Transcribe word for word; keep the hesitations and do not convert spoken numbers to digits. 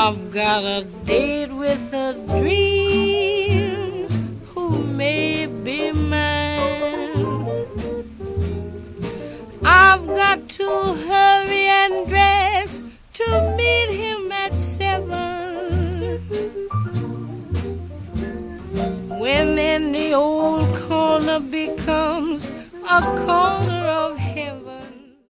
I've got a date with a dream who may be mine. I've got to hurry and dress to meet him at seven. When in the old corner becomes a corner of